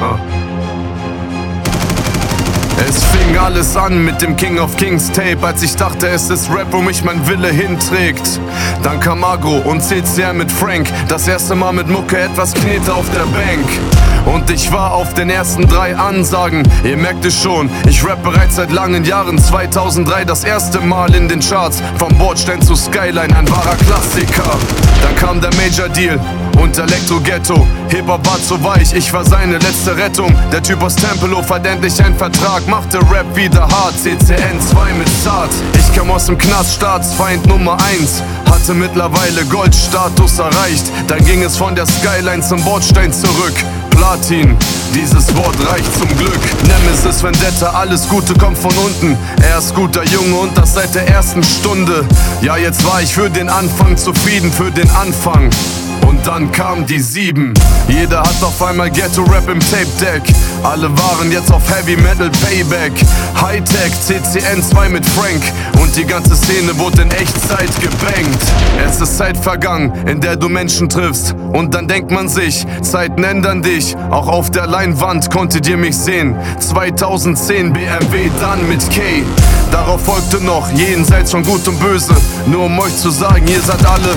Es fing alles an mit dem King of Kings Tape, als ich dachte, es ist Rap, wo mich mein Wille hinträgt. Dann kam Agro und CCR mit Frank, das erste Mal mit Mucke etwas Knete auf der Bank. Und ich war auf den ersten 3 Ansagen, ihr merkt es schon, ich rap bereits seit langen Jahren. 2003 das erste Mal in den Charts, vom Bordstein zu Skyline, ein wahrer Klassiker. Dann kam der Major Deal und Elektro Ghetto. Hip-Hop war zu weich, ich war seine letzte Rettung. Der Typ aus Tempelhof hat endlich einen Vertrag, machte Rap wieder hart. CCN 2 mit Zart. Ich kam aus dem Knast, Staatsfeind Nummer 1, hatte mittlerweile Goldstatus erreicht. Dann ging es von der Skyline zum Bordstein zurück. Platin, dieses Wort reicht zum Glück. Nemesis Vendetta, alles Gute kommt von unten. Er ist guter Junge und das seit der ersten Stunde. Ja, jetzt war ich für den Anfang zufrieden, für den Anfang. Und dann kam die 7. Jeder hat auf einmal Ghetto-Rap im Tape-Deck. Alle waren jetzt auf Heavy Metal Payback. Hightech, CCN 2 mit Frank. Und die ganze Szene wurde in Echtzeit gebankt. Es ist Zeit vergangen, in der du Menschen triffst. Und dann denkt man sich, Zeiten ändern dich. Auch auf der Leinwand konntet ihr mich sehen. 2010 BMW, dann mit K. Darauf folgte noch jenseits von Gut und Böse. Nur um euch zu sagen, ihr seid alle.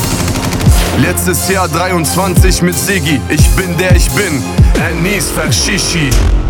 Letztes Jahr 23 mit Siggi, ich bin der ich bin, Anis Verschishi.